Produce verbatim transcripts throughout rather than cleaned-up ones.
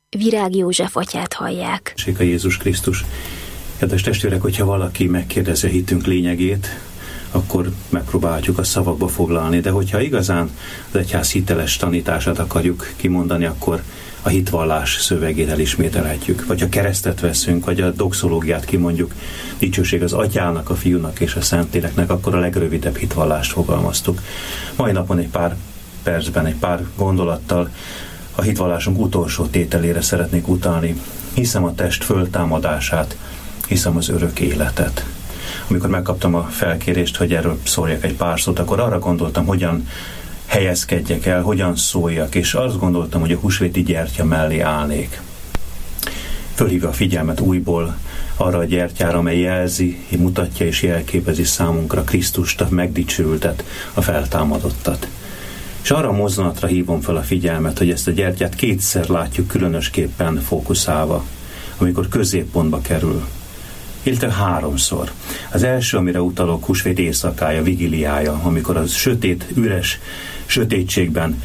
Virág József atyát hallják. Séka Jézus Krisztus. Kedves testvérek, hogyha valaki megkérdezi a hitünk lényegét, akkor megpróbáljuk a szavakba foglalni, de hogyha igazán az egyház hiteles tanítását akarjuk kimondani, akkor a hitvallás szövegét elismételhetjük, vagy ha keresztet veszünk, vagy a doxológiát kimondjuk, dicsőség az Atyának, a Fiúnak és a Szentléleknek, akkor a legrövidebb hitvallást fogalmaztuk. Mai napon egy pár percben, egy pár gondolattal a hitvallásunk utolsó tételére szeretnék utalni. Hiszem a test föltámadását, hiszem az örök életet. Amikor megkaptam a felkérést, hogy erről szóljak egy pár szót, akkor arra gondoltam, hogyan helyezkedjek el, hogyan szóljak, és azt gondoltam, hogy a húsvéti gyertya mellé állnék. Fölhívja a figyelmet újból arra a gyertyára, amely jelzi, mutatja és jelképezi számunkra Krisztust, a megdicsőültet, a feltámadottat. És arra a mozzanatra hívom fel a figyelmet, hogy ezt a gyertyát kétszer látjuk különösképpen fókuszálva, amikor középpontba kerül. Illetve háromszor. Az első, amire utalok, húsvét éjszakája, vigiliája, amikor az sötét, üres sötétségben,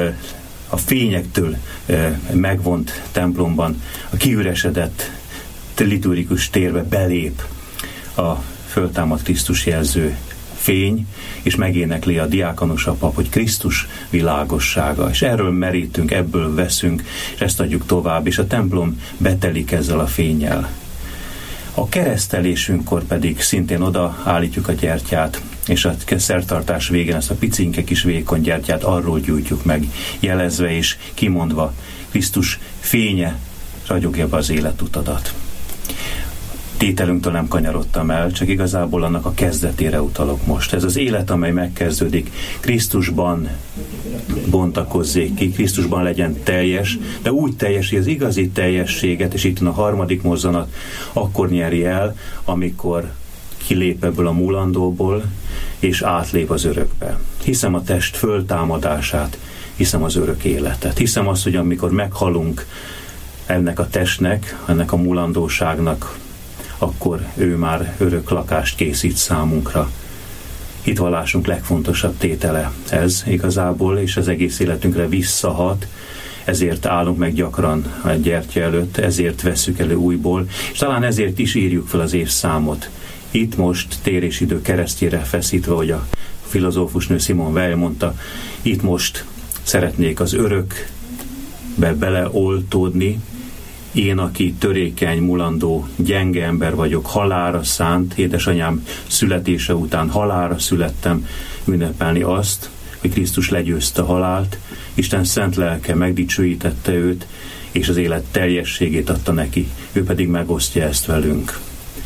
a fényektől megvont templomban, a kiüresedett liturgikus térbe belép a föltámadt Krisztus jelző fény, és megénekli a diákonus a pap, hogy Krisztus világossága. És erről merítünk, ebből veszünk, és ezt adjuk tovább, és a templom betelik ezzel a fénnyel. A keresztelésünkkor pedig szintén oda állítjuk a gyertyát, és a szertartás végén ezt a picinke kis vékony gyertyát arról gyújtjuk meg, jelezve és kimondva, Krisztus fénye ragyogja be az életutadat. Tételünktől nem kanyarodtam el, csak igazából annak a kezdetére utalok most. Ez az élet, amely megkezdődik, Krisztusban bontakozzék ki, Krisztusban legyen teljes, de úgy teljes, hogy az igazi teljességet, és itt a harmadik mozzanat, akkor nyeri el, amikor kilép ebből a múlandóból, és átlép az örökbe. Hiszem a test föltámadását, hiszem az örök életet. Hiszem azt, hogy amikor meghalunk ennek a testnek, ennek a múlandóságnak, akkor ő már örök lakást készít számunkra. Hitvallásunk legfontosabb tétele ez igazából, és az egész életünkre visszahat, ezért állunk meg gyakran a gyertya előtt, ezért vesszük elő újból, és talán ezért is írjuk fel az évszámot. Itt most térésidő keresztjére feszítve, hogy a filozófusnő Simone Weil mondta, itt most szeretnék az örökbe beleoltódni, én, aki törékeny, mulandó, gyenge ember vagyok, halálra szánt, édesanyám születése után halálra születtem, ünnepelni azt, hogy Krisztus legyőzte a halált, Isten szent lelke megdicsőítette őt, és az élet teljességét adta neki, ő pedig megosztja ezt velünk.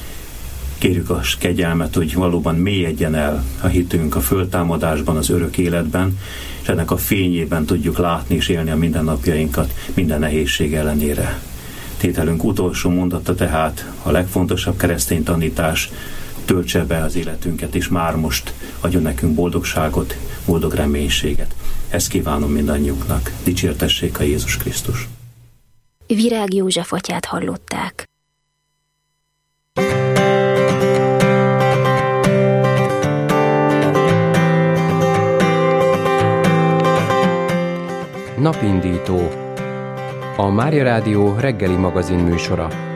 Kérjük a kegyelmet, hogy valóban mélyedjen el a hitünk a föltámadásban, az örök életben, és ennek a fényében tudjuk látni és élni a mindennapjainkat minden nehézség ellenére. Tételünk utolsó mondata tehát a legfontosabb keresztény tanítás, töltse be az életünket, és már most adjon nekünk boldogságot, boldog reménységet. Ezt kívánom mindannyiuknak. Dicsértessék a Jézus Krisztus. Virág József atyát hallották. Napindító. A Mária Rádió reggeli magazin műsora.